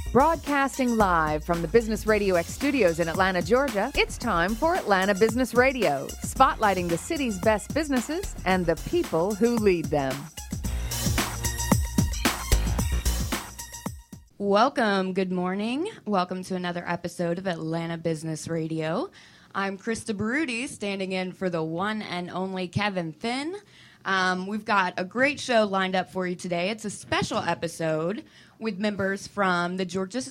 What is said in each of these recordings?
Broadcasting live from the Business Radio X studios in Atlanta, Georgia, it's time for Atlanta Business Radio, spotlighting the city's best businesses and the people who lead them. Welcome. Good morning. Welcome to another episode of Atlanta Business Radio. I'm Krista Baruti, standing in for the one and only Kevin Finn. We've got a great show lined up for you today. It's a special episode with members from the Georgia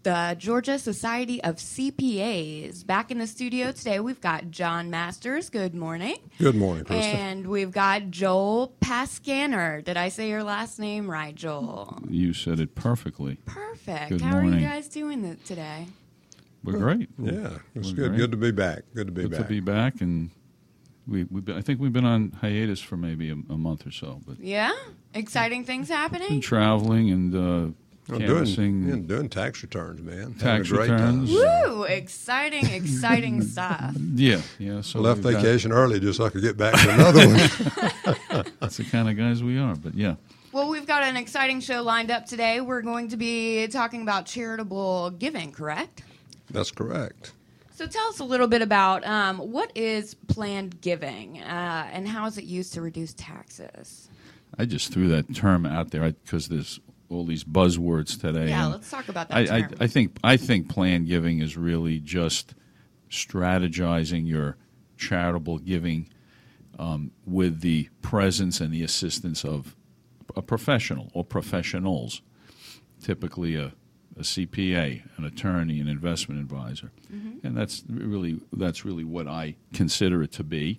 Society of CPAs. Back in the studio today, we've got John Masters. Good morning. Good morning, Krista. And we've got Joel Pascaner. Did I say your last name right, Joel? You said it perfully. Perfect. Good How morning. are you guys doing today? We're great. Yeah, it's We're good. great. Good to be back. Good to be Good back. to be back, and I think we've been on hiatus for maybe a month or so, but Yeah? Exciting things been happening? traveling and canvassing doing tax returns, man. tax Having a great time. returns. Woo! Exciting stuff. Yeah. So Left we've got- vacation early just so I could get back to another one. That's the kind of guys we are. But yeah, Well, we've got an exciting show lined up today. We're going to be talking about charitable giving, correct? That's correct. So tell us a little bit about what is planned giving and how is it used to reduce taxes? I just threw that term out there because there's all these buzzwords today. Yeah, and let's talk about that term. I think planned giving is really just strategizing your charitable giving with the presence and the assistance of a professional or professionals, typically a CPA, an attorney, an investment advisor, and that's really what I consider it to be.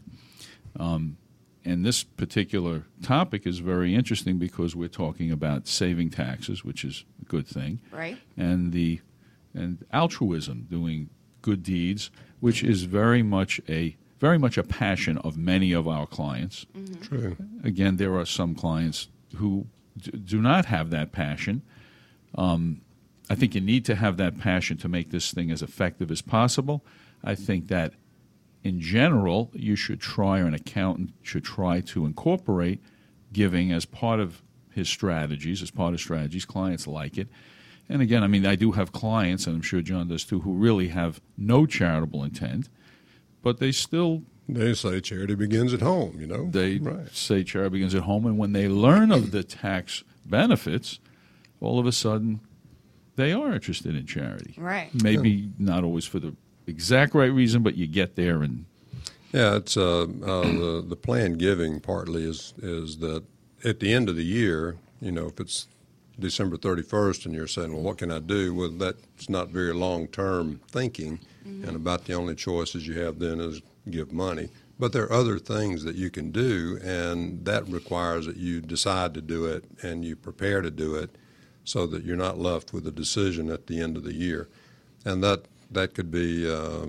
And this particular topic is very interesting because we're talking about saving taxes, which is a good thing, Right. and altruism, doing good deeds, which is very much a passion of many of our clients. True. Again, there are some clients who do not have that passion. I think you need to have that passion to make this thing as effective as possible. I think that in general, you should try, or an accountant should try to incorporate giving as part of his strategies, Clients like it. And again, I mean, I do have clients, and I'm sure John does too, who really have no charitable intent, but they still They say charity begins at home, you know. Right. say charity begins at home, and when they learn of the tax benefits, all of a sudden they are interested in charity. Right. Maybe not always for the exact right reason, but you get there, and Yeah, it's the planned giving partly is that at the end of the year, you know, if it's December 31st and you're saying, well, what can I do? Well, that's not very long-term thinking, and about the only choices you have then is give money. But there are other things that you can do, and that requires that you decide to do it and you prepare to do it so that you're not left with a decision at the end of the year. And that could be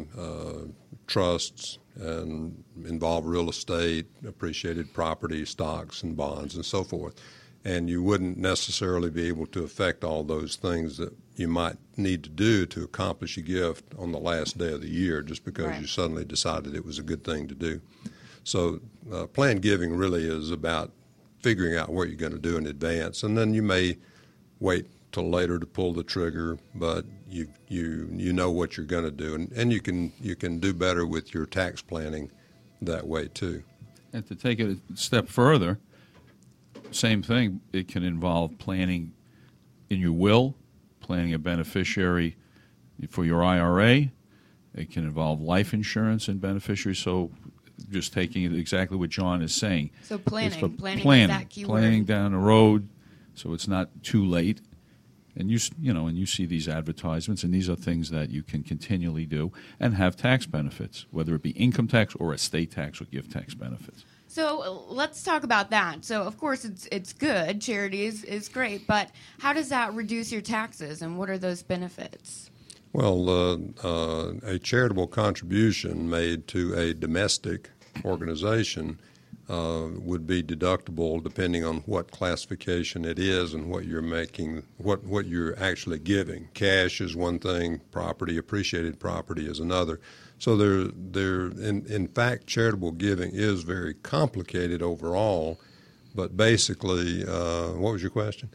trusts and involve real estate, appreciated property, stocks and bonds and so forth. And you wouldn't necessarily be able to affect all those things that you might need to do to accomplish a gift on the last day of the year just because Right. you suddenly decided it was a good thing to do. So planned giving really is about figuring out what you're going to do in advance, and then you may wait till later to pull the trigger, but you know what you're going to do, and you can do better with your tax planning that way too. And to take it a step further, same thing, it can involve planning in your will, planning a beneficiary for your IRA. It can involve life insurance and beneficiaries. So just taking it exactly what John is saying. So It's for planning is that key word. planning down the road so it's not too late. And you see these advertisements, and these are things that you can continually do and have tax benefits, whether it be income tax or estate tax or gift tax benefits. So let's talk about that. So, of course, it's good. Charity is great. But how does that reduce your taxes, and what are those benefits? Well, a charitable contribution made to a domestic organization would be deductible depending on what classification it is and what you're making, what you're actually giving. Cash is one thing, property, appreciated property is another. So in fact, charitable giving is very complicated overall, But basically, what was your question?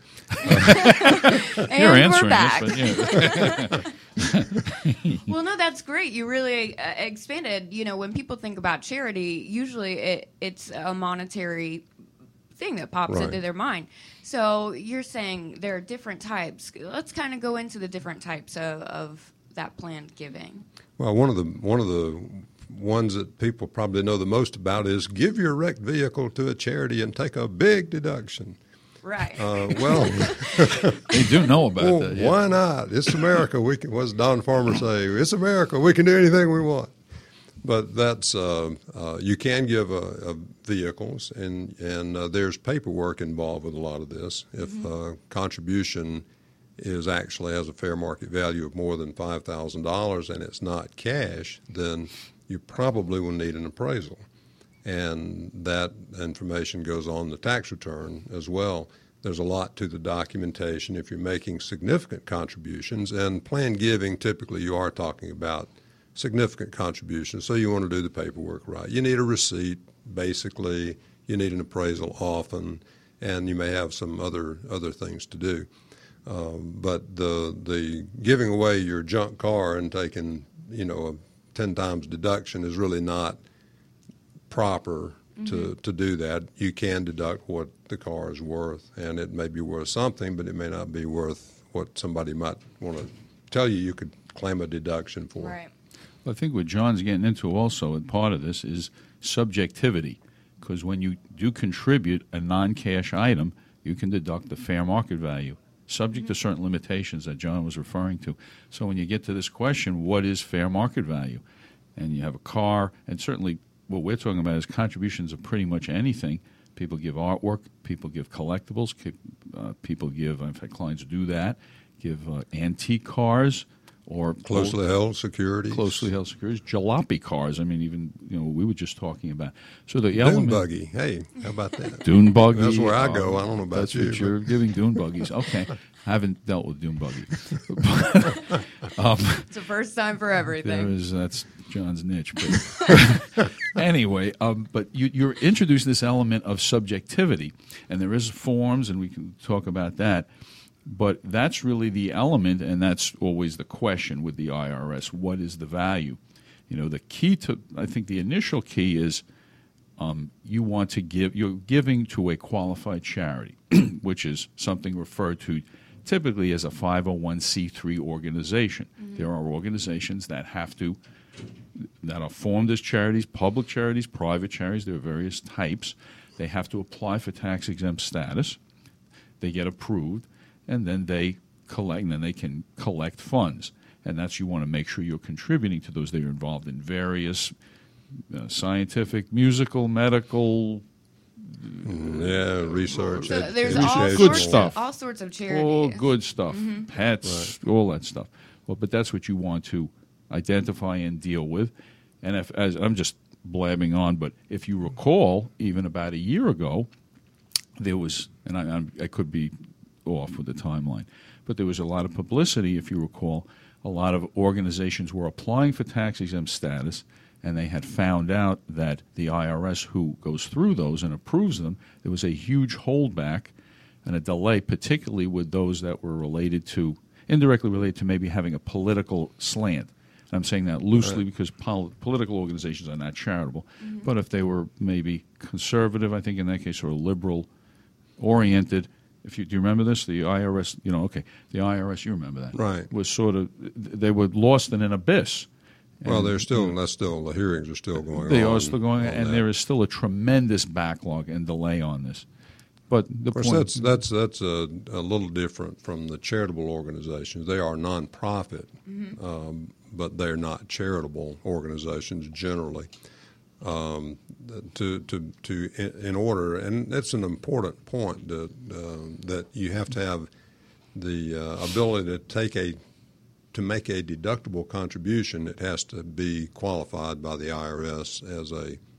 And You're answering we're back. this, but yeah. Well, no, that's great. You really expanded. You know, when people think about charity, usually it's a monetary thing that pops Right. into their mind. So you're saying there are different types. Let's kind of go into the different types of that planned giving. Well, one of the ones that people probably know the most about is give your wrecked vehicle to a charity and take a big deduction. Right. Well, They do know about well, that. Yeah. why not? It's America. We can. What's Don Farmer say? It's America. We can do anything we want. But that's you can give vehicles, and there's paperwork involved with a lot of this. If contribution is actually has a fair market value of more than $5,000 and it's not cash, then you probably will need an appraisal. And that information goes on the tax return as well. There's a lot to the documentation if you're making significant contributions. And planned giving, typically you are talking about significant contributions, so you want to do the paperwork right. You need a receipt, basically. You need an appraisal often, and you may have some other things to do. But the giving away your junk car and taking, a 10 times deduction is really not proper to do that. You can deduct what the car is worth, and it may be worth something, but it may not be worth what somebody might want to tell you could claim a deduction for. Right. Well, I think what John's getting into also, and part of this, is subjectivity. Because when you do contribute a non-cash item, you can deduct the fair market value, subject to certain limitations that John was referring to. So when you get to this question, what is fair market value? And you have a car, and certainly what we're talking about is contributions of pretty much anything. People give artwork, people give collectibles, people give, in fact, clients do that, give antique cars, or Closely held securities. Closely held securities, jalopy cars. I mean, even we were just talking about. So the Dune element, buggy. Hey, how about that? dune buggy. That's where I go. I don't know about that's you, what you're giving dune buggies. Okay, I haven't dealt with dune buggy. It's the first time for everything. That's John's niche. But anyway, but you're introducing this element of subjectivity, and there is forms, and we can talk about that. But that's really the element, and that's always the question with the IRS. What is the value? The key to, I think the initial key is you want to give, you're giving to a qualified charity, which is something referred to typically as a 501c3 organization. There are organizations that are formed as charities, public charities, private charities. There are various types. They have to apply for tax-exempt status. They get approved. And then they collect, and then they can collect funds. And that's, you want to make sure you're contributing to those. They're involved in various scientific, musical, medical, research. So there's educational. all sorts of charities. all good stuff, pets, all that stuff. Well, but that's what you want to identify and deal with. And as I'm just blabbing on, but if you recall, even about a year ago, there was, and I could be off with the timeline, but there was a lot of publicity, if you recall. A lot of organizations were applying for tax-exempt status, and they had found out that the IRS, who goes through those and approves them, there was a huge holdback and a delay, particularly with those that were indirectly related to maybe having a political slant. And I'm saying that loosely because political organizations are not charitable. But if they were maybe conservative, I think in that case, or liberal-oriented, do you remember this? The IRS, the IRS, you remember that, right? Was they were lost in an abyss. Well, the hearings are still going on. They are still going on, and that. there is still a tremendous backlog and delay on this. But the of course, point, that's a little different from the charitable organizations. They are nonprofit, but they're not charitable organizations generally. In order, and that's an important point that you have to have the ability to make a deductible contribution. It has to be qualified by the IRS as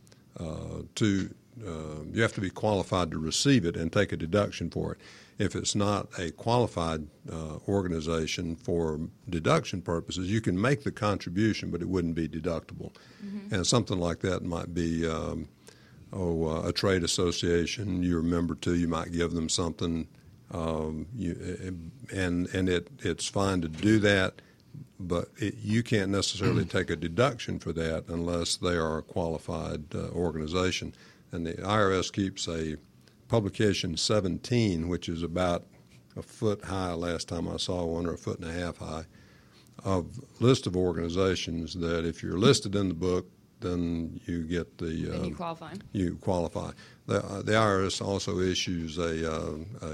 you have to be qualified to receive it and take a deduction for it. If it's not a qualified organization for deduction purposes, you can make the contribution, but it wouldn't be deductible. And something like that might be a trade association you're a member to, you might give them something, it's fine to do that, but you can't necessarily take a deduction for that unless they are a qualified organization. And the IRS keeps a publication 17, which is about a foot high last time I saw one, or a foot and a half high, of list of organizations that if you're listed in the book, then you get the Then you qualify. You qualify. The IRS also issues a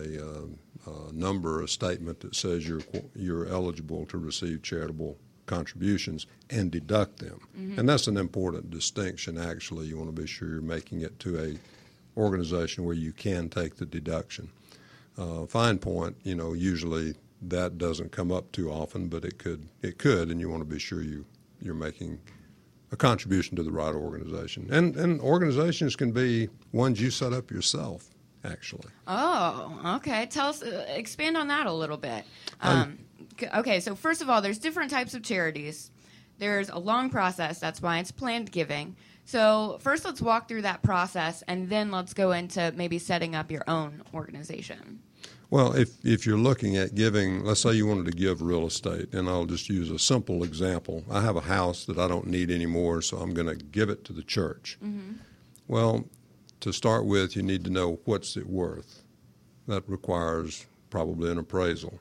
number, a statement that says you're eligible to receive charitable contributions and deduct them. Mm-hmm. And that's an important distinction. Actually, you want to be sure you're making it to a organization where you can take the deduction. Fine point, usually that doesn't come up too often, but it could, and you want to be sure you're making a contribution to the right organization. And organizations can be ones you set up yourself, actually. Oh, okay. Tell us, expand on that a little bit. Okay, so first of all, there's different types of charities. There's a long process. That's why it's planned giving. So first let's walk through that process, and then let's go into maybe setting up your own organization. Well, if you're looking at giving, let's say you wanted to give real estate, and I'll just use a simple example. I have a house that I don't need anymore, so I'm going to give it to the church. Mm-hmm. Well, to start with, you need to know what's it worth. That requires probably an appraisal.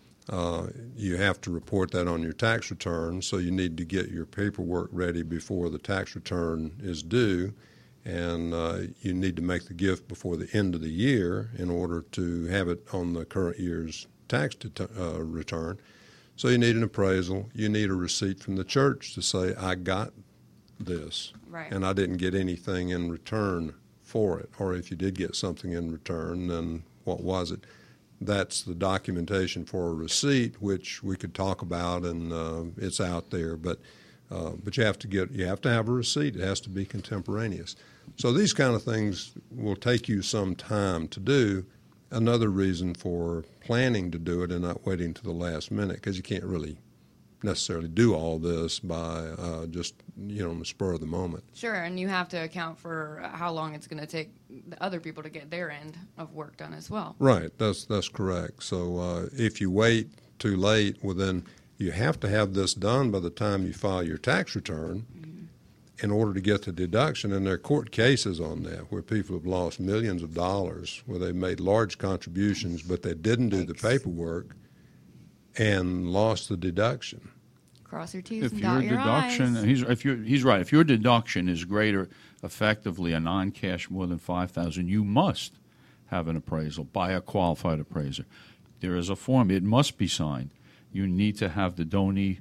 You have to report that on your tax return, so you need to get your paperwork ready before the tax return is due, and you need to make the gift before the end of the year in order to have it on the current year's tax return. So you need an appraisal. You need a receipt from the church to say, I got this, right, and I didn't get anything in return for it. Or if you did get something in return, then what was it? That's the documentation for a receipt, which we could talk about, and it's out there. But you have to have a receipt. It has to be contemporaneous. So these kind of things will take you some time to do. Another reason for planning to do it and not waiting to the last minute, because you can't really necessarily do all this by just on the spur of the moment. Sure, and you have to account for how long it's going to take the other people to get their end of work done as well. Right, that's correct. So if you wait too late, well then you have to have this done by the time you file your tax return in order to get the deduction. And there are court cases on that where people have lost millions of dollars, where they made large contributions, but they didn't do the paperwork and lost the deduction. Cross your T's and dot your I's. He's right. If your deduction is greater, effectively a non-cash more than $5,000, you must have an appraisal by a qualified appraiser. There is a form. It must be signed. You need to have the donor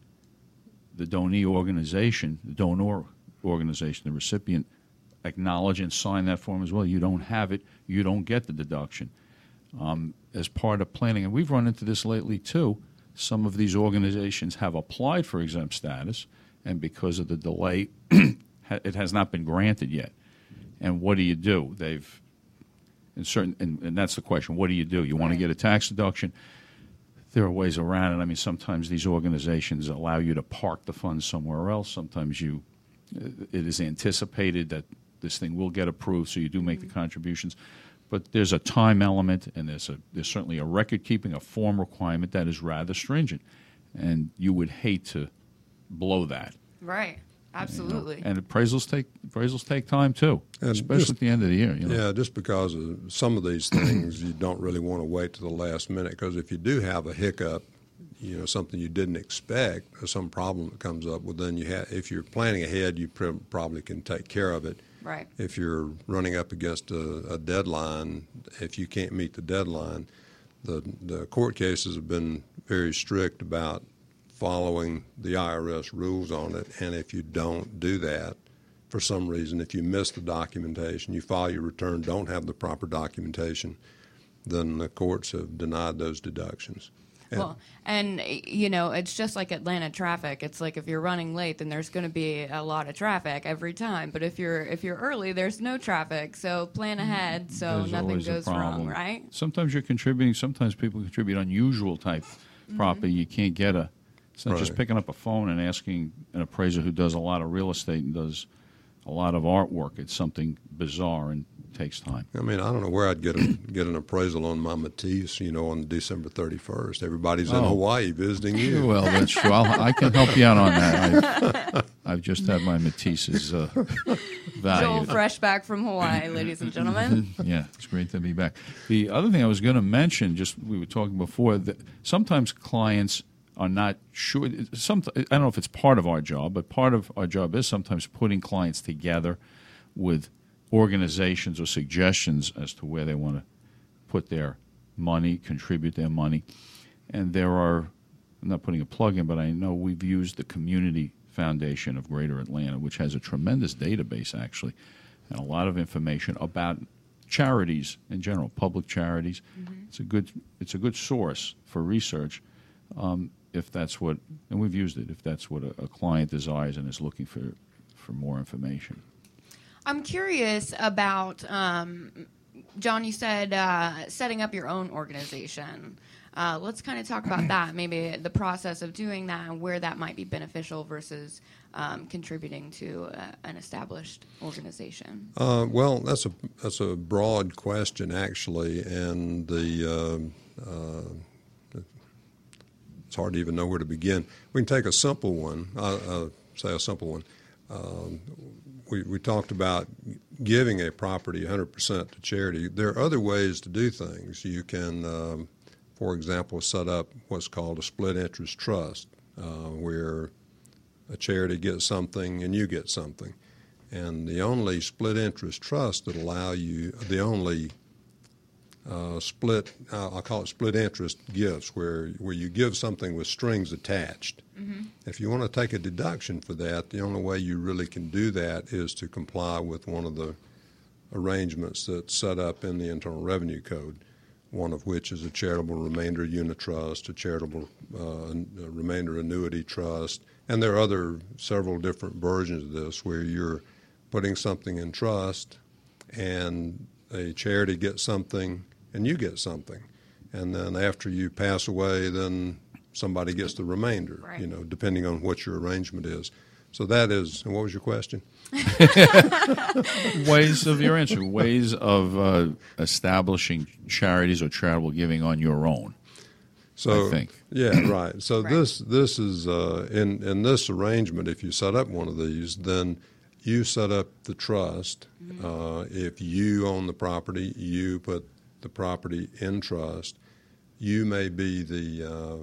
organization, the recipient, acknowledge and sign that form as well. You don't have it, you don't get the deduction. As part of planning, and we've run into this lately too, some of these organizations have applied for exempt status, and because of the delay, it has not been granted yet. And what do you do? And that's the question. What do? You want to get a tax deduction? There are ways around it. I mean, sometimes these organizations allow you to park the funds somewhere else. Sometimes it is anticipated that this thing will get approved, so you do make the contributions. But there's a time element, and there's certainly a record-keeping, a form requirement that is rather stringent. And you would hate to blow that. Right. Absolutely. And appraisals take time, too, and especially at the end of the year. Yeah, just because of some of these things, you don't really want to wait to the last minute, because if you do have a hiccup, something you didn't expect, or some problem that comes up, well, then if you're planning ahead, you probably can take care of it. Right. If you're running up against a deadline, if you can't meet the deadline, the court cases have been very strict about following the IRS rules on it. And if you don't do that, for some reason, if you miss the documentation, you file your return, don't have the proper documentation, then the courts have denied those deductions. And it's just like Atlanta traffic. It's like if you're running late, then there's going to be a lot of traffic every time. But if you're early, there's no traffic. So plan ahead so nothing goes wrong, right? Sometimes you're contributing. Sometimes people contribute unusual type property. You can't get it's not just picking up a phone and asking an appraiser who does a lot of real estate and does a lot of artwork. It's something bizarre and takes time. I mean, I don't know where I'd get an appraisal on my Matisse, on December 31st. Everybody's in Hawaii visiting you. Well, that's true. I can help you out on that. I've just had my Matisse's Joel valued. fresh back from Hawaii, ladies and gentlemen. Yeah, it's great to be back. The other thing I was going to mention, we were talking before, that sometimes clients are not sure. I don't know if it's part of our job, but part of our job is sometimes putting clients together with organizations or suggestions as to where they want to put their money, contribute their money. And there are, I'm not putting a plug in, but I know we've used the Community Foundation of Greater Atlanta, which has a tremendous database, actually, and a lot of information about charities in general, public charities. Mm-hmm. It's a good source for research, if that's what, and we've used it, if that's what a client desires and is looking for more information. I'm curious about, John, you said setting up your own organization. Let's kind of talk about that, maybe the process of doing that and where that might be beneficial versus contributing to an established organization. Well, that's a broad question, actually, and it's hard to even know where to begin. We can take a simple one, say a simple one. We talked about giving a property 100% to charity. There are other ways to do things. You can, for example, set up what's called a split interest trust, where a charity gets something and you get something. And the only split interest trust that allow you, the only I'll call it split interest gifts, where you give something with strings attached. Mm-hmm. If you want to take a deduction for that, the only way you really can do that is to comply with one of the arrangements that's set up in the Internal Revenue Code, one of which is a charitable remainder unit trust, a charitable remainder annuity trust, and there are several different versions of this where you're putting something in trust and a charity gets something and you get something. And then after you pass away, then somebody gets the remainder, right, depending on what your arrangement is. So that is, and what was your question? Ways of establishing charities or charitable giving on your own. So, I think. Yeah, right. So right. This is, in this arrangement, if you set up one of these, then you set up the trust. Mm-hmm. If you own the property, you put the property in trust. You may be the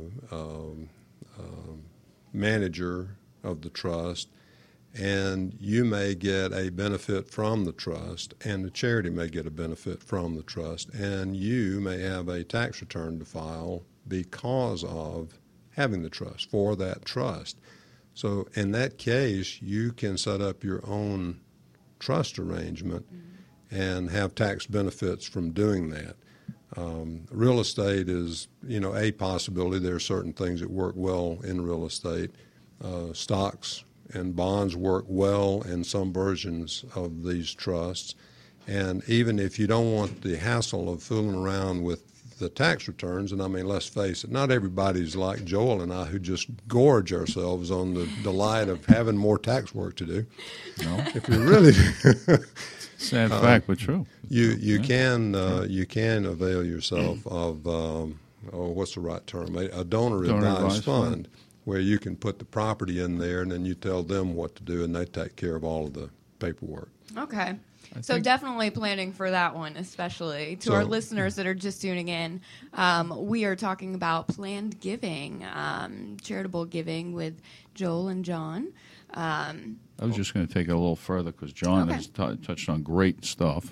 manager of the trust, and you may get a benefit from the trust, and the charity may get a benefit from the trust, and you may have a tax return to file because of having the trust, for that trust. So in that case, you can set up your own trust arrangement and have tax benefits from doing that. Real estate is, a possibility. There are certain things that work well in real estate. Stocks and bonds work well in some versions of these trusts. And even if you don't want the hassle of fooling around with the tax returns, and I mean, let's face it, not everybody's like Joel and I who just gorge ourselves on the delight of having more tax work to do. No. If you really sad fact, but true. You can avail yourself of what's the right term? A donor advised fund, where you can put the property in there, and then you tell them what to do, and they take care of all of the paperwork. Okay. So definitely planning for that one, especially to our listeners that are just tuning in. We are talking about planned giving, charitable giving with Joel and John. I was just going to take it a little further because John has touched on great stuff.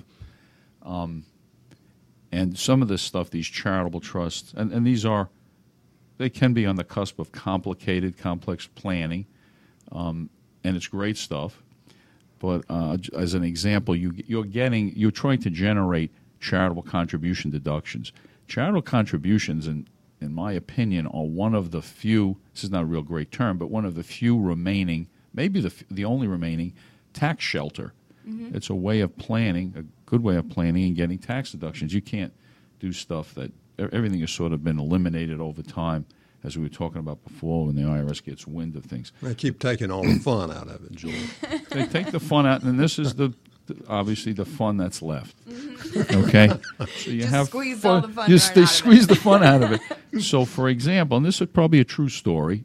And some of this stuff, these charitable trusts, and they can be on the cusp of complex planning, and it's great stuff. But as an example, you're trying to generate charitable contribution deductions. Charitable contributions, in my opinion, are one of the few, this is not a real great term, but one of the few remaining, maybe the only remaining tax shelter. Mm-hmm. It's a way of planning, a good way of planning and getting tax deductions. You can't do stuff that everything has sort of been eliminated over time as we were talking about before, when the IRS gets wind of things. They keep taking all the fun out of it, George. They take the fun out, and this is obviously the fun that's left. Okay, so you Just have squeeze fun. all the fun You right they out of squeeze it. the fun out of it. So, for example, and this is probably a true story.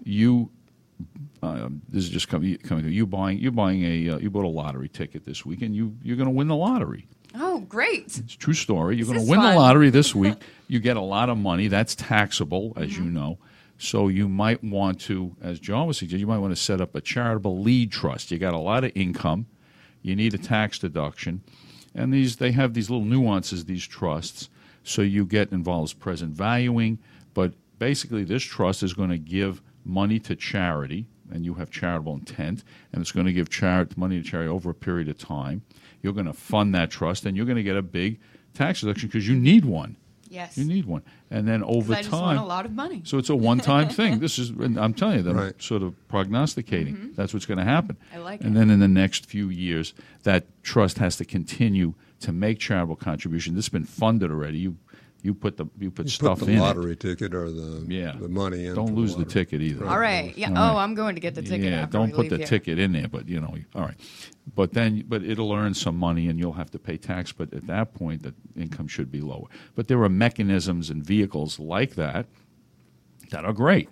This is just coming. You bought a lottery ticket this week, and you're going to win the lottery. Oh, great. It's a true story. You're This going to is win fun. the lottery this week. You get a lot of money. That's taxable, as you know. So you might want to, as John was suggesting, you might want to set up a charitable lead trust. You got a lot of income. You need a tax deduction. And they have these little nuances, these trusts. So you get involves present valuing. But basically, this trust is going to give money to charity, and you have charitable intent, and it's going to give money to charity over a period of time. You're going to fund that trust, and you're going to get a big tax deduction because you need one. Yes. You need one. And then over I just want time, a lot of money. so it's a one-time thing. And I'm telling you, that I'm Right. sort of prognosticating. That's what's going to happen. I like And it. then in the next few years, that trust has to continue to make charitable contributions. This has been funded already. You put stuff Put the in lottery it. ticket or the Yeah. money in. Don't lose the ticket either. All right. Yeah. All right. Oh, I'm going to get the ticket Yeah, after don't we put leave the here. ticket in there, but all right. But it'll earn some money, and you'll have to pay tax. But at that point, the income should be lower. But there are mechanisms and vehicles like that are great.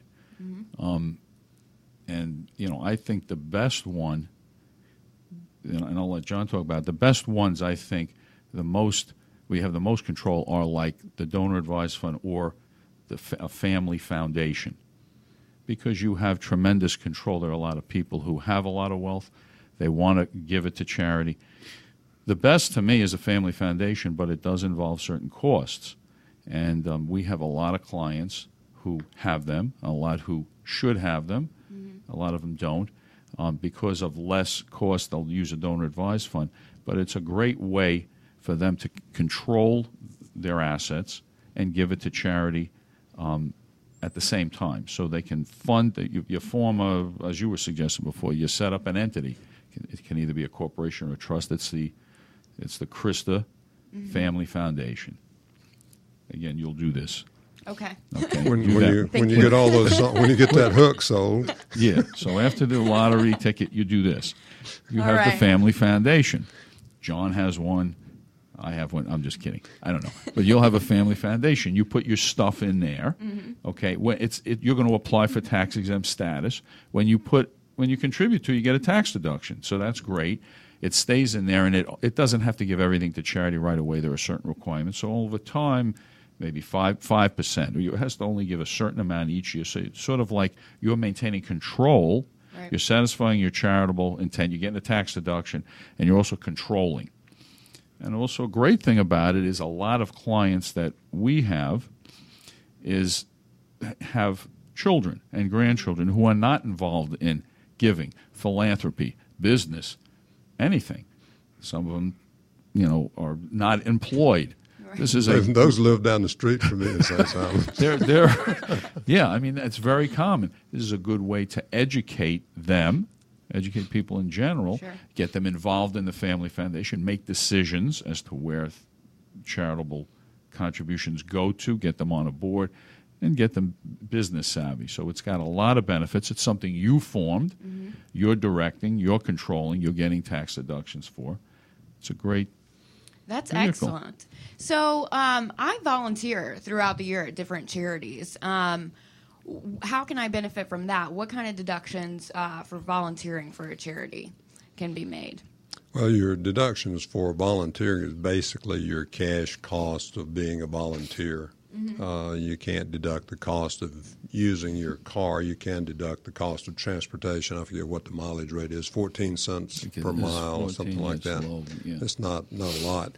And I think the best one, and I'll let John talk about it, the best ones. I think we have the most control are like the donor advised fund or a family foundation, because you have tremendous control. There are a lot of people who have a lot of wealth. They want to give it to charity. The best to me is a family foundation, but it does involve certain costs. And we have a lot of clients who have them, a lot who should have them. A lot of them don't. Because of less cost, they'll use a donor advised fund. But it's a great way for them to control their assets and give it to charity at the same time. So they can fund, you form as you were suggesting before, you set up an entity. It can either be a corporation or a trust. It's the Krista Family Foundation. Again, you'll do this. Okay. Okay. When Do that. you get all those when you get that hook sold. Yeah. So after the lottery ticket, you do this. You All have the right. Family Foundation. John has one. I have one. I'm just kidding. I don't know. But you'll have a Family Foundation. You put your stuff in there. Okay. When you're going to apply for tax exempt status. When you contribute to, you get a tax deduction. So that's great. It stays in there, and it doesn't have to give everything to charity right away. There are certain requirements. So over time, maybe 5%. It has to only give a certain amount each year. So it's sort of like you're maintaining control. Right. You're satisfying your charitable intent. You're getting a tax deduction, and you're also controlling. And also a great thing about it is a lot of clients that we have have children and grandchildren who are not involved in giving, philanthropy, business, anything. Some of them, are not employed. Right. This is Those live down the street from me in St. Simon. yeah, I mean, that's very common. This is a good way to educate them, educate people in general, Sure. get them involved in the Family Foundation, make decisions as to where charitable contributions go to, get them on a board, and get them business savvy. So it's got a lot of benefits. It's something you formed, you're directing, you're controlling, you're getting tax deductions for. It's a great That's vehicle. excellent. So I volunteer throughout the year at different charities. How can I benefit from that? What kind of deductions for volunteering for a charity can be made? Well, your deductions for volunteering is basically your cash cost of being a volunteer. You can't deduct the cost of using your car. You can deduct the cost of transportation. I forget what the mileage rate is, 14 cents Because per it is mile or 14, something like that's that. low, yeah. It's not a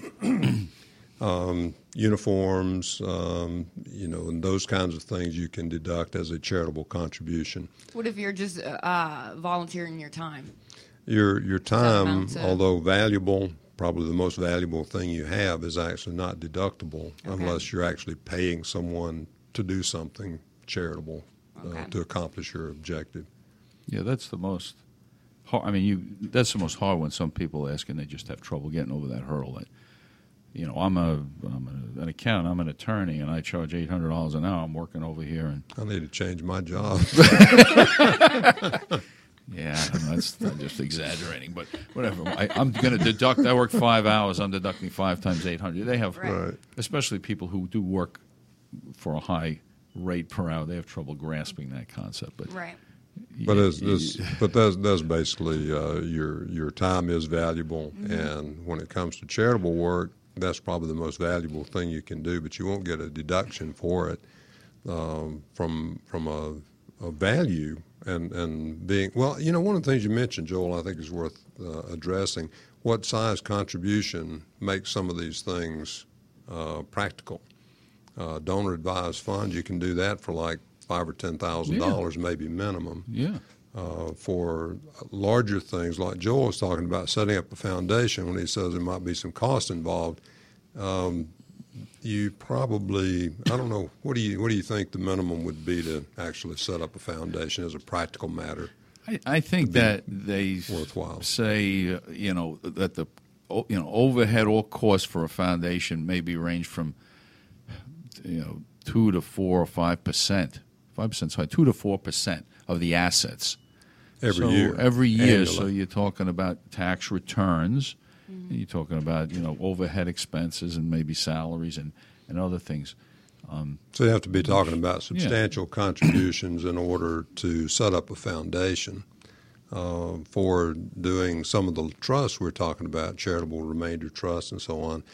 lot. Uniforms, and those kinds of things you can deduct as a charitable contribution. What if you're just volunteering your time? Your time, amount to- although valuable, probably the most valuable thing you have is actually not deductible unless you're actually paying someone to do something charitable to accomplish your objective. Yeah, that's the most hard. I mean, that's the most hard one. Some people ask, and they just have trouble getting over that hurdle. That I'm an accountant, I'm an attorney, and I charge $800 an hour. I'm working over here, and I need to change my job. yeah, I'm just exaggerating, but whatever. I'm going to deduct. I work 5 hours. I'm deducting 5 times 800. They have, Right. especially people who do work for a high rate per hour. They have trouble grasping that concept. But Right. But that's basically your time is valuable, and when it comes to charitable work, that's probably the most valuable thing you can do. But you won't get a deduction for it from a value and being well. One of the things you mentioned, Joel, I think is worth addressing. What size contribution makes some of these things practical? Donor advised funds, you can do that for like $5,000 or $10,000, maybe minimum. yeah, For larger things, like Joel was talking about, setting up a foundation, when he says there might be some cost involved, you probably, I don't know, what do you think the minimum would be to actually set up a foundation as a practical matter? I think that they worthwhile. say that the overhead or cost for a foundation maybe range from 2 to 4 or 5%. 5% high, 2 to 4% of the assets Every year. Every year. Annually. So you're talking about tax returns. And you're talking about overhead expenses and maybe salaries and other things. So you have to be talking about substantial contributions in order to set up a foundation. For doing some of the trusts we're talking about, charitable remainder trusts and so on.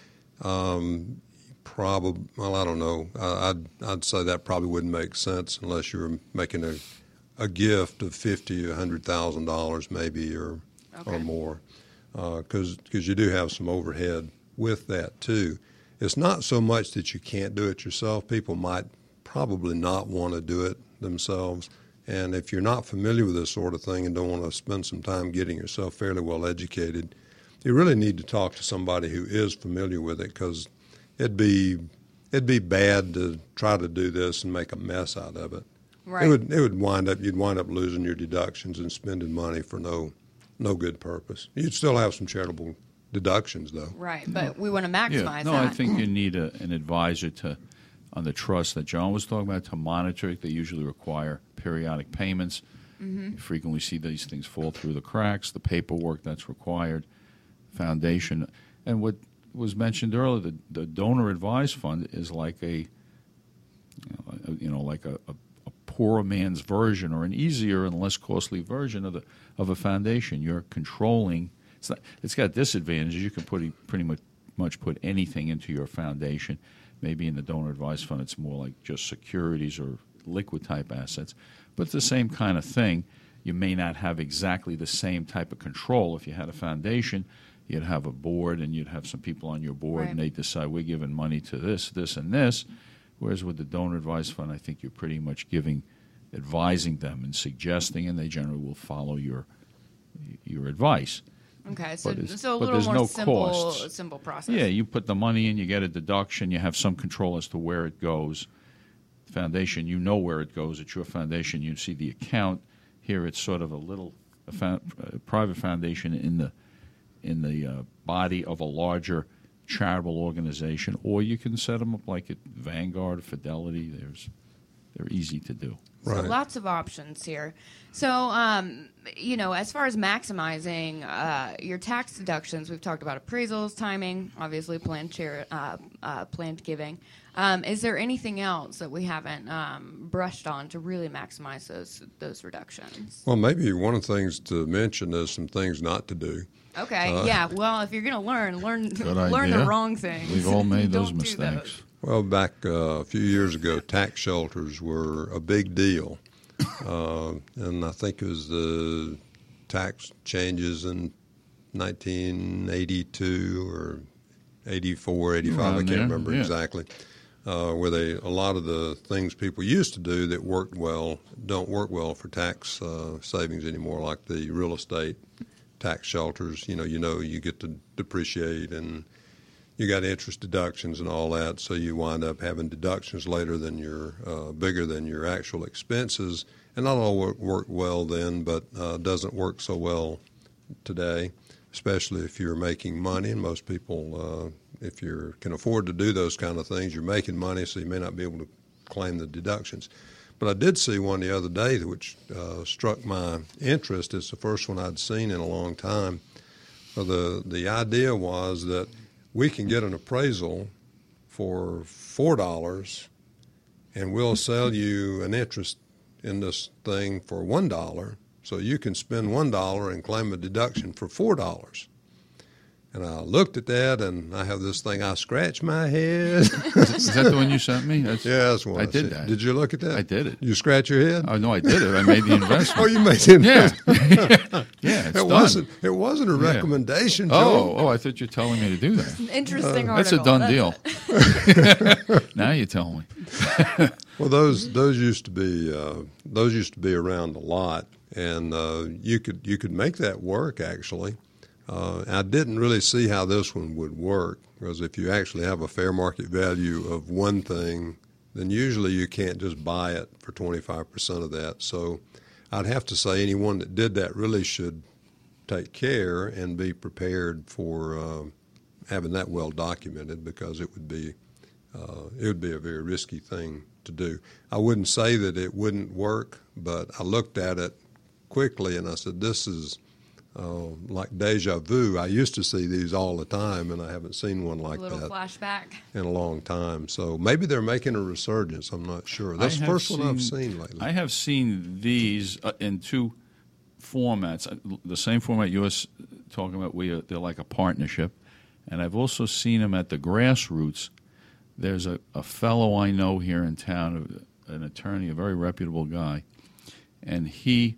I don't know. I'd say that probably wouldn't make sense unless you were making a gift of $50,000 or $100,000 maybe or more, because you do have some overhead with that too. It's not so much that you can't do it yourself. People might probably not want to do it themselves, and if you're not familiar with this sort of thing and don't want to spend some time getting yourself fairly well educated, you really need to talk to somebody who is familiar with it, because it'd be bad to try to do this and make a mess out of it. Right. You'd wind up losing your deductions and spending money for no good purpose. You'd still have some charitable deductions though. Right, but we want to maximize No, that. I think you need an advisor on the trust that John was talking about to monitor it. They usually require periodic payments. You frequently see these things fall through the cracks, the paperwork that's required, foundation. And what was mentioned earlier, the donor advised fund is like a poorer man's version, or an easier and less costly version of a foundation. You're controlling. It's got disadvantages. You can pretty much put anything into your foundation. Maybe in the donor advised fund, it's more like just securities or liquid type assets. But it's the same kind of thing. You may not have exactly the same type of control. If you had a foundation, you'd have a board, and you'd have some people on your board, Right. and they decide we're giving money to this, this, and this. Whereas with the donor advised fund, I think you're pretty much advising them and suggesting, and they generally will follow your advice. Okay, so But a little there's more no simple, costs. simple process. Yeah, you put the money in, you get a deduction, you have some control as to where it goes. Foundation, you know where it goes. It's your foundation. You see the account. Here, it's sort of a private foundation in the body of a larger charitable organization, or you can set them up like at Vanguard, Fidelity. They're easy to do. So Right. lots of options here. So, as far as maximizing your tax deductions, we've talked about appraisals, timing, obviously planned giving. Is there anything else that we haven't brushed on to really maximize those reductions? Well, maybe one of the things to mention is some things not to do. Okay, yeah. Well, if you're going to learn Good learn the idea. wrong things. We've all made those Don't do mistakes. Well, back a few years ago, tax shelters were a big deal. And I think it was the tax changes in 1982 or 84, 85, I Around can't there, remember yeah. exactly, where a lot of the things people used to do that worked well don't work well for tax savings anymore, like the real estate tax shelters. You get to depreciate, and you got interest deductions and all that, so you wind up having deductions later than bigger than your actual expenses. And not all worked well then, but doesn't work so well today, especially if you're making money. And most people if you can afford to do those kind of things, you're making money, so you may not be able to claim the deductions. But I did see one the other day which struck my interest. It's the first one I'd seen in a long time. The idea was that we can get an appraisal for $4, and we'll sell you an interest in this thing for $1, so you can spend $1 and claim a deduction for $4. And I looked at that, and I have this thing, I scratch my head. Is that the one you sent me? Yeah, that's one I did that. Did you look at that? I did it. You scratch your head? Oh, no, I did it. I made the investment. Oh, you made the investment? Yeah. Yeah, it's done. It wasn't a recommendation, Joe. Joe. Oh, I thought you were telling me to do that. Interesting article. That's a done deal. Now you tell me. Well, those used to be around a lot, and you could make that work actually. I didn't really see how this one would work, because if you actually have a fair market value of one thing, then usually you can't just buy it for 25% of that. So I'd have to say anyone that did that really should take care and be prepared for having that well documented, because it would be a very risky thing to do. I wouldn't say that it wouldn't work, but I looked at it quickly and I said, this is like deja vu. I used to see these all the time, and I haven't seen one like that. A little flashback. In a long time. So maybe they're making a resurgence. I'm not sure. That's the first one I've seen lately. I have seen these in two formats. The same format you were talking about, they're like a partnership. And I've also seen them at the grassroots. There's a fellow I know here in town, an attorney, a very reputable guy, and he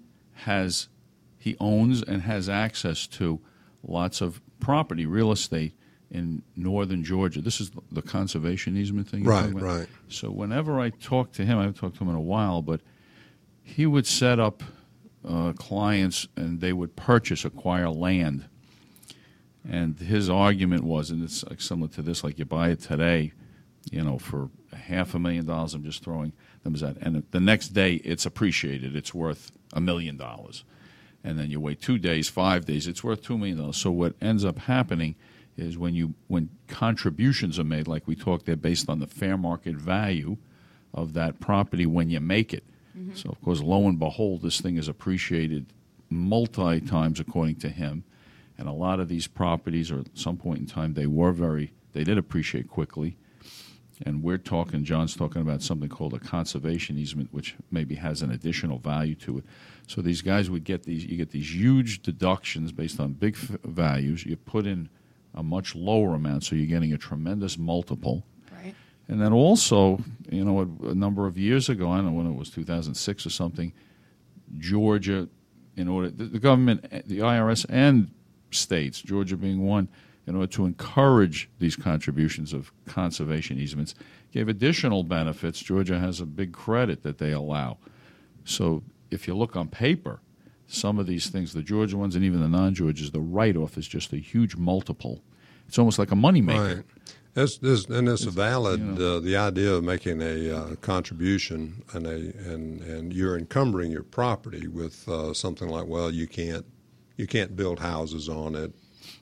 owns and has access to lots of property, real estate in northern Georgia. This is the conservation easement thing you're talking about? Right. So whenever I talk to him, I haven't talked to him in a while, but he would set up clients and they would acquire land. And his argument was, and it's like similar to this, like you buy it today, for $500,000, I'm just throwing numbers out, and the next day it's appreciated, it's worth $1 million. And then you wait 2 days, 5 days, it's worth $2 million. So what ends up happening is when contributions are made, like we talked, they're based on the fair market value of that property when you make it. Mm-hmm. So, of course, lo and behold, this thing is appreciated multi-times according to him. And a lot of these properties, or at some point in time, they did appreciate quickly. And John's talking about something called a conservation easement, which maybe has an additional value to it. So these guys you get these huge deductions based on big values. You put in a much lower amount, so you're getting a tremendous multiple. Right. And then also, a number of years ago, I don't know when it was, 2006 or something, Georgia, the government, the IRS and states, Georgia being one, in order to encourage these contributions of conservation easements, gave additional benefits. Georgia has a big credit that they allow. So if you look on paper, some of these things, the Georgia ones and even the non-Georgias, the write-off is just a huge multiple. It's almost like a moneymaker. Right. It's valid, the idea of making a contribution and you're encumbering your property with something like, well, you can't build houses on it.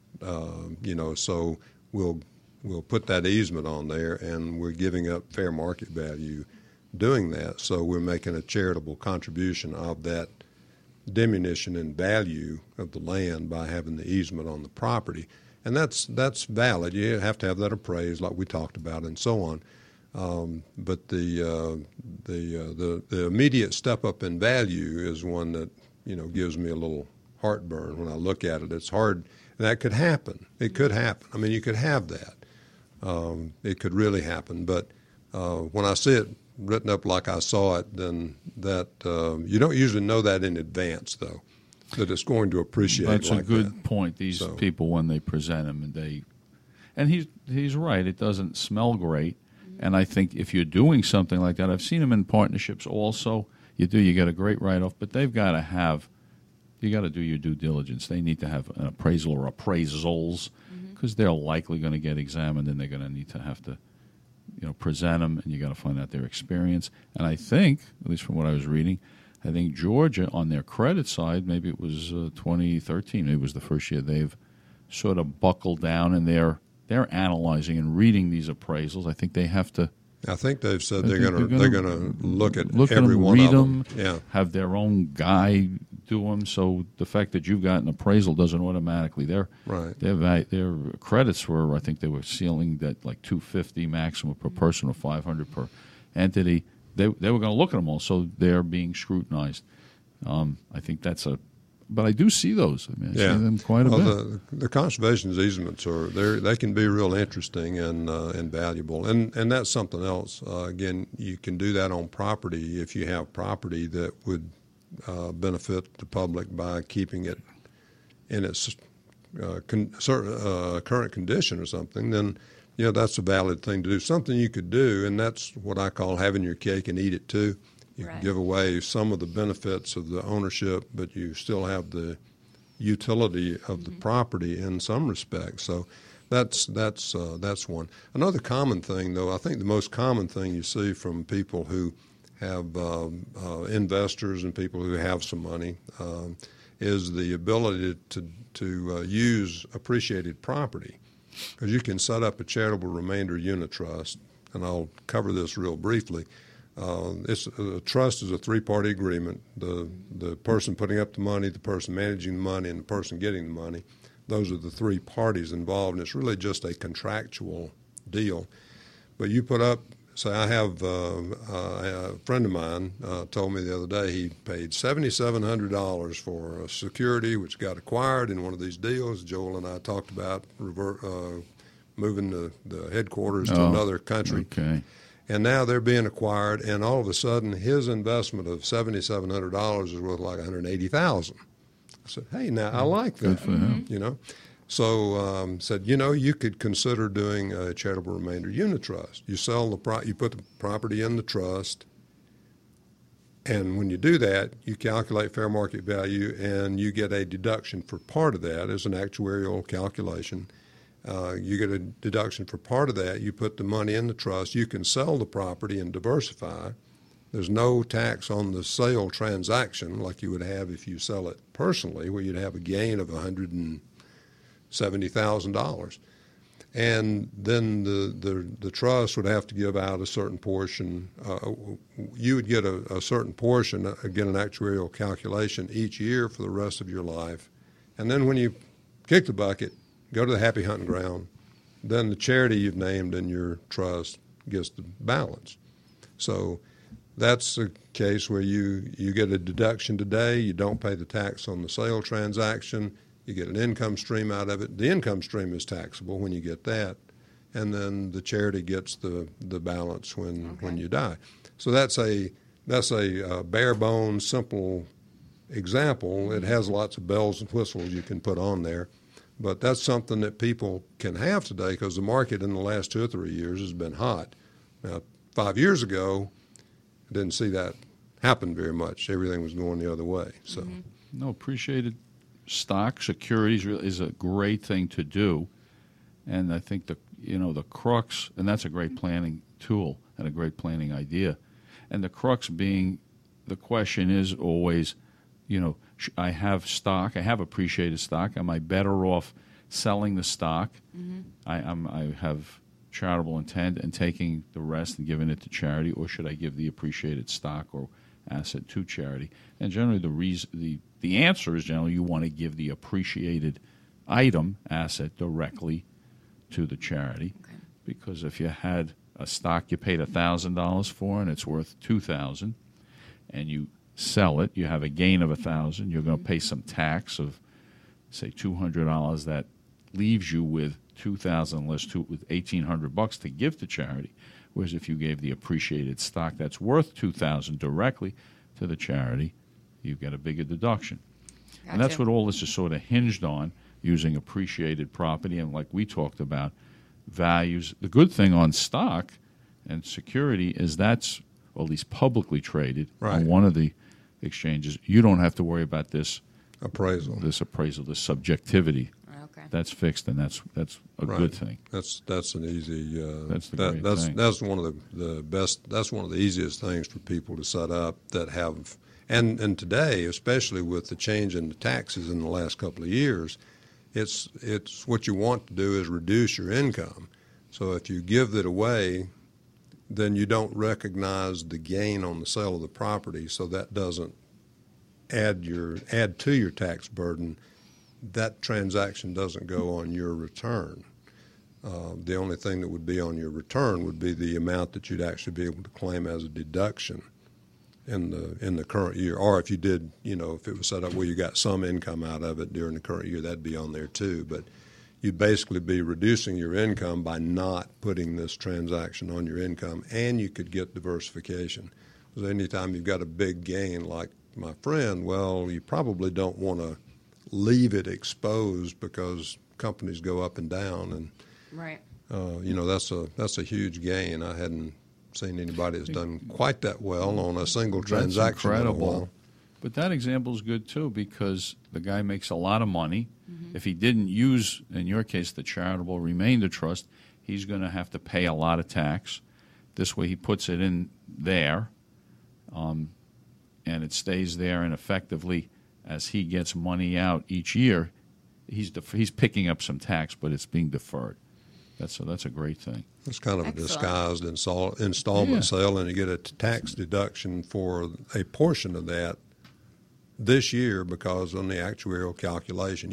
So we'll put that easement on there, and we're giving up fair market value doing that. So we're making a charitable contribution of that diminution in value of the land by having the easement on the property, and that's valid. You have to have that appraised, like we talked about, and so on. But the immediate step up in value is one that gives me a little heartburn when I look at it. It's hard. That could happen. It could happen. I mean, you could have that. It could really happen. But when I see it written up like I saw it, then that you don't usually know that in advance, though, that it's going to appreciate. That's like a good that. point. These people, when they present them, and he's right. It doesn't smell great. And I think if you're doing something like that, I've seen them in partnerships also. You get a great write-off, but they've got to have. You got to do your due diligence. They need to have an appraisal or appraisals, because they're likely going to get examined, and they're going to need to have to, present them, and you got to find out their experience. And I think, at least from what I was reading, I think Georgia on their credit side, maybe it was 2013, maybe it was the first year they've sort of buckled down, and they're they're analyzing and reading these appraisals. I think they have to. I think they've said they're going to look at every them, one read of them. Yeah. Have their own guy do them. So the fact that you've got an appraisal doesn't automatically their credits were, I think they were ceiling that like $250 maximum per person or $500 per entity. They were going to look at them all, so they're being scrutinized. I think that's but I do see those. I mean, I see them quite a bit. The conservation easements they can be real interesting and valuable, and that's something else. Again, you can do that on property if you have property that would benefit the public by keeping it in its current condition or something. Then that's a valid thing to do. Something you could do, and that's what I call having your cake and eat it too. You can give away some of the benefits of the ownership, but you still have the utility of the property in some respects. So that's one. Another common thing, though, I think the most common thing you see from people who have investors and people who have some money is the ability to use appreciated property, because you can set up a charitable remainder unit trust, and I'll cover this real briefly. A trust is a three-party agreement. The person putting up the money, the person managing the money, and the person getting the money. Those are the three parties involved, and it's really just a contractual deal. But you put up, say, I have a friend of mine told me the other day he paid $7,700 for a security which got acquired in one of these deals. Joel and I talked about moving the headquarters to another country. Okay. And now they're being acquired, and all of a sudden his investment of $7,700 is worth like $180,000. I said, hey, now I like that. Good for him. So said, you could consider doing a charitable remainder unit trust. You sell you put the property in the trust, and when you do that, you calculate fair market value, and you get a deduction for part of that as an actuarial calculation. You get a deduction for part of that. You put the money in the trust. You can sell the property and diversify. There's no tax on the sale transaction like you would have if you sell it personally, where you'd have a gain of $170,000. And then the trust would have to give out a certain portion. You would get a certain portion, again, an actuarial calculation each year for the rest of your life. And then when you kick the bucket, go to the happy hunting ground, then the charity you've named in your trust gets the balance. So that's a case where you get a deduction today, you don't pay the tax on the sale transaction, you get an income stream out of it. The income stream is taxable when you get that, and then the charity gets the balance when you die. So that's a bare bones, simple example. It has lots of bells and whistles you can put on there. But that's something that people can have today because the market in the last 2 or 3 years has been hot. Now, 5 years ago, I didn't see that happen very much. Everything was going the other way. So, No, appreciated stock securities is a great thing to do, and I think the crux, and that's a great planning tool and a great planning idea, and the crux being, the question is always, I have stock. I have appreciated stock. Am I better off selling the stock? I have charitable intent and taking the rest and giving it to charity, or should I give the appreciated stock or asset to charity? And generally, the answer is generally you want to give the appreciated item, asset, directly to the charity, because if you had a stock you paid $1,000 for and it's worth $2,000, and you sell it, you have a gain of $1,000. You're going to pay some tax of, say, $200. That leaves you with $2,000 less with $1,800 to give to charity. Whereas if you gave the appreciated stock that's worth $2,000 directly to the charity, you get a bigger deduction. Gotcha. And that's what all this is sort of hinged on, using appreciated property. And like we talked about, values. The good thing on stock and security is that's, or at least publicly traded on one of the exchanges. You don't have to worry about this appraisal, this subjectivity. Okay. That's fixed, and that's a good thing. That's an easy. That's one of the best. That's one of the easiest things for people to set up that have. And today, especially with the change in the taxes in the last couple of years, It's what you want to do is reduce your income. So if you give it away, then you don't recognize the gain on the sale of the property, so that doesn't add to your tax burden. That transaction doesn't go on your return. The only thing that would be on your return would be the amount that you'd actually be able to claim as a deduction in the current year. Or if you did, if it was set up where you got some income out of it during the current year, that'd be on there too. But you'd basically be reducing your income by not putting this transaction on your income, and you could get diversification. Because anytime you've got a big gain like my friend, well, you probably don't want to leave it exposed because companies go up and down, and right. That's a huge gain. I hadn't seen anybody that's done quite that well on a single transaction. That's incredible. But that example is good too, because the guy makes a lot of money. Mm-hmm. If he didn't use, in your case, the charitable remainder trust, he's going to have to pay a lot of tax. This way, he puts it in there, and it stays there. And effectively, as he gets money out each year, he's picking up some tax, but it's being deferred. That's a great thing. It's kind of a disguised installment sale, and you get a tax deduction for a portion of that this year, because on the actuarial calculation, the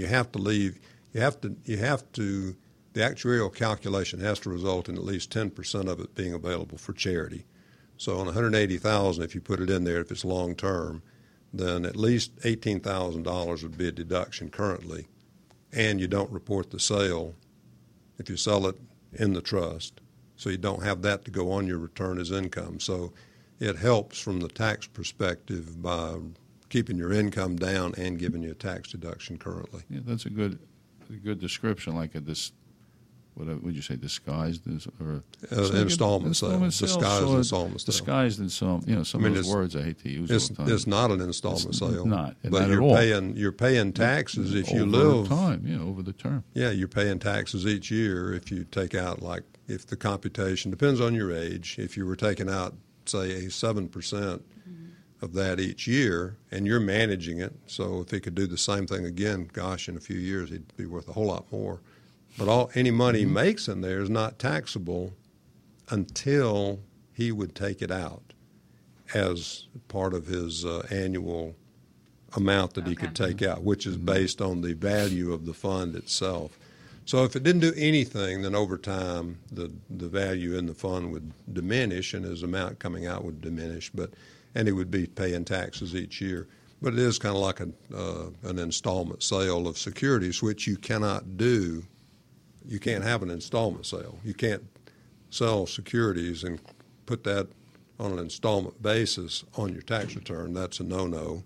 actuarial calculation has to result in at least 10% of it being available for charity. So on $180,000, if you put it in there, if it's long term, then at least $18,000 would be a deduction currently, and you don't report the sale if you sell it in the trust, so you don't have that to go on your return as income. So it helps from the tax perspective by keeping your income down and giving you a tax deduction currently. Yeah, that's a good description, like what would you say, disguised or installment sale? Disguised installment sale. Disguised in some of those words I hate to use all the time. It's not an installment sale. Not, but you're paying taxes if you live over time. Over the term. Yeah, you're paying taxes each year if you take out, like, if the computation depends on your age. If you were taking out, say, a 7% of that each year, and you're managing it, so if he could do the same thing again, gosh, in a few years he'd be worth a whole lot more. But any money he makes in there is not taxable until he would take it out as part of his annual amount that he could take out, which is based on the value of the fund itself. So if it didn't do anything, then over time the value in the fund would diminish and his amount coming out would diminish, and he would be paying taxes each year. But it is kind of like an installment sale of securities, which you cannot do. You can't have an installment sale. You can't sell securities and put that on an installment basis on your tax return. That's a no-no.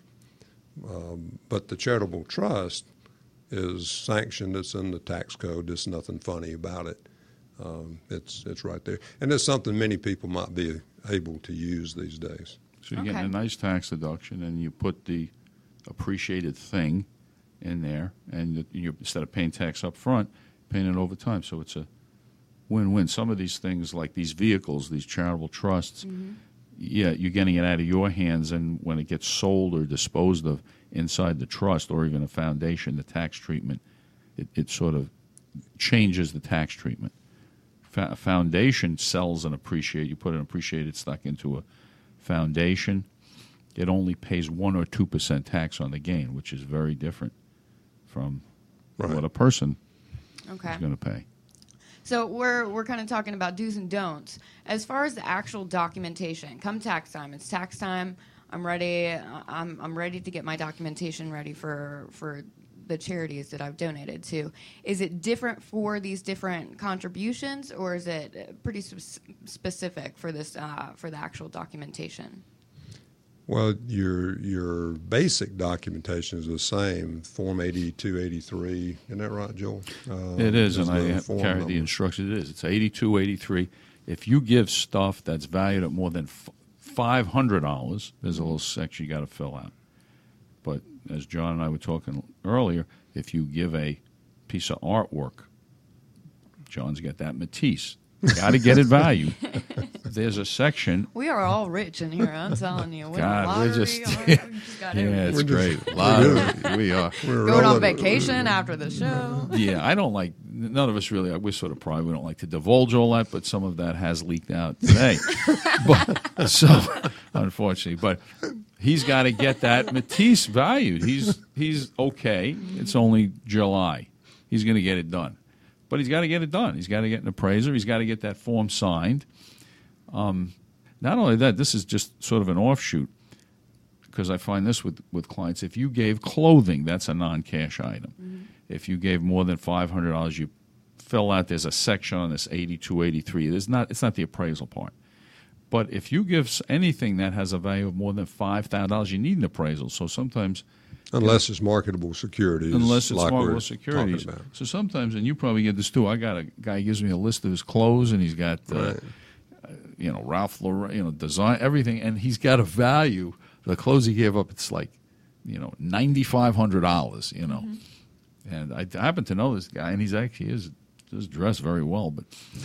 But the charitable trust is sanctioned. It's in the tax code. There's nothing funny about it. It's right there. And it's something many people might be able to use these days. So you're getting a nice tax deduction, and you put the appreciated thing in there, and instead of paying tax up front, paying it over time. So it's a win-win. Some of these things, like these vehicles, these charitable trusts, you're getting it out of your hands, and when it gets sold or disposed of inside the trust or even a foundation, the tax treatment, it sort of changes the tax treatment. A foundation sells an appreciate. You put an appreciated stock into a foundation, it only pays 1 or 2% tax on the gain, which is very different from what a person is going to pay. So we're kind of talking about do's and don'ts. As far as the actual documentation, come tax time, it's tax time. I'm ready. I'm ready to get my documentation ready for the charities that I've donated to. Is it different for these different contributions, or is it pretty specific for this for the actual documentation? Well, your basic documentation is the same, Form 8283. Isn't that right, Joel? It is, and I have carried the instructions. It is. It's 8283. If you give stuff that's valued at more than $500, there's a little section you got to fill out. But as John and I were talking earlier, if you give a piece of artwork, John's got that Matisse. Got to get it valued. There's a section. We are all rich in here, I'm telling you. God, we're just we just got yeah, everything. it's great. A lot of, we are. Going on vacation after the show. Yeah, I don't like. None of us really. We're sort of private. We don't like to divulge all that, but some of that has leaked out today. But so, unfortunately, but he's got to get that Matisse valued. He's okay. It's only July. He's going to get it done, but he's got to get it done. He's got to get an appraiser. He's got to get that form signed. Not only that, this is just sort of an offshoot, because I find this with clients. If you gave clothing, that's a non-cash item. Mm-hmm. If you gave more than $500, you fill out. There's a section on this 82, 83. It's not the appraisal part. But if you give anything that has a value of more than $5,000, you need an appraisal. So sometimes, unless it's marketable securities. Unless it's like marketable securities. So sometimes, and you probably get this too. I got a guy who gives me a list of his clothes, and he's got. Right. Ralph Lauren, design, everything, and he's got a value. The clothes he gave up, it's like, $9,500, Mm-hmm. And I happen to know this guy, and he's dressed very well, but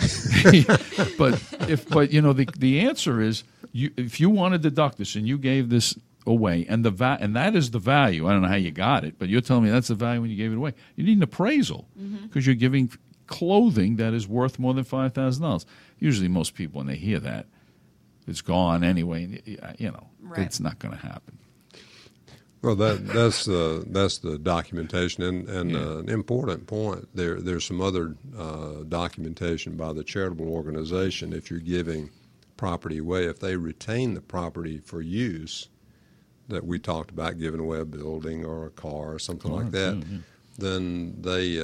the answer is, if you want to deduct this and you gave this away, and that is the value. I don't know how you got it, but you're telling me that's the value when you gave it away. You need an appraisal because you're giving clothing that is worth more than $5,000. Usually, most people, when they hear that, it's gone anyway. Right. It's not going to happen. Well, that's the documentation, and an important point. There's some other documentation by the charitable organization. If you're giving property away, if they retain the property for use, that we talked about, giving away a building or a car or something like that, then they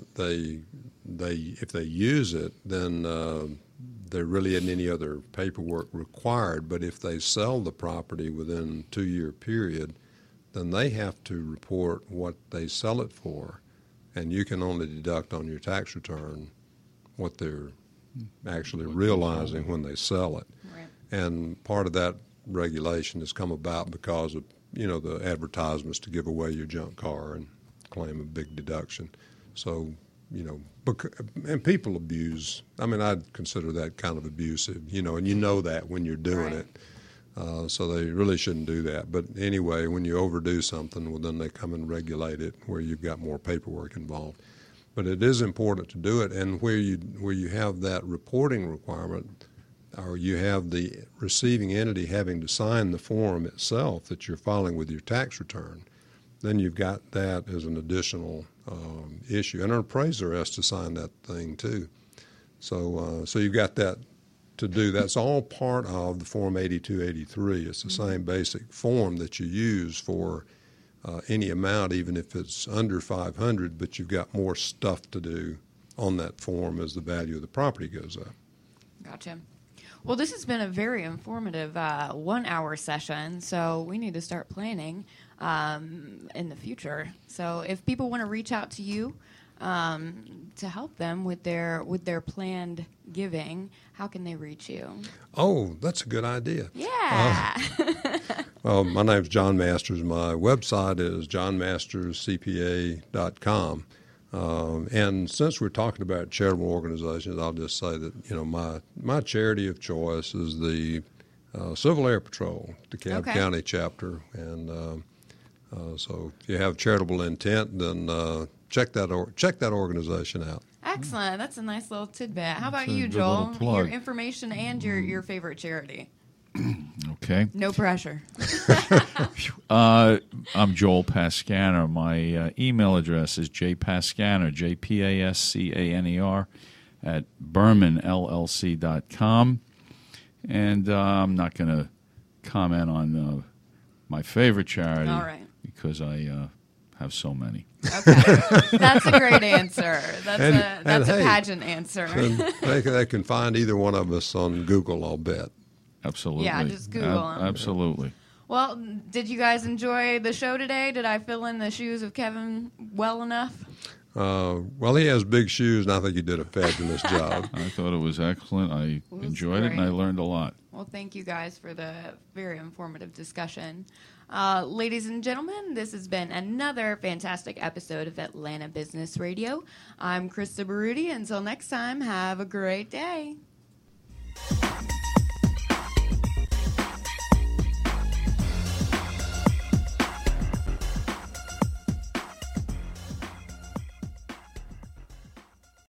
if they use it, then there really isn't any other paperwork required. But if they sell the property within a 2-year period, then they have to report what they sell it for, and you can only deduct on your tax return what they're actually realizing when they sell it. Right. And part of that regulation has come about because of the advertisements to give away your junk car and claim a big deduction. So and people abuse. I mean, I'd consider that kind of abusive, and that when you're doing it. So they really shouldn't do that. But anyway, when you overdo something, well, then they come and regulate it where you've got more paperwork involved. But it is important to do it, and where you have that reporting requirement, or you have the receiving entity having to sign the form itself that you're filing with your tax return, then you've got that as an additional issue. And an appraiser has to sign that thing too. So you've got that to do. That's all part of the Form 8283. It's the same basic form that you use for any amount, even if it's under $500, but you've got more stuff to do on that form as the value of the property goes up. Gotcha. Well, this has been a very informative 1-hour session, so we need to start planning in the future. So if people want to reach out to you to help them with their planned giving, how can they reach you? Oh, that's a good idea. Yeah. Well, my name's John Masters. My website is johnmasterscpa.com. And since we're talking about charitable organizations, I'll just say that, my charity of choice is the Civil Air Patrol, DeKalb County chapter. And so if you have charitable intent, then check that organization out. Excellent. That's a nice little tidbit. How about you, good Joel? little plug. Your information and your favorite charity. Okay. No pressure. I'm Joel Pascaner. My email address is jpascaner, JPASCANER, at BermanLLC.com. And I'm not going to comment on my favorite charity. All right. Because I have so many. Okay. That's a great answer. That's a pageant answer. They can find either one of us on Google, I'll bet. Absolutely. Yeah, just Google them. Absolutely. Well, did you guys enjoy the show today? Did I fill in the shoes of Kevin well enough? Well, he has big shoes, and I think he did a fabulous job. I thought it was excellent. I enjoyed it, and I learned a lot. Well, Well, thank you guys for the very informative discussion. Ladies and gentlemen, this has been another fantastic episode of Atlanta Business Radio. I'm Krista Baruti. Until next time, have a great day.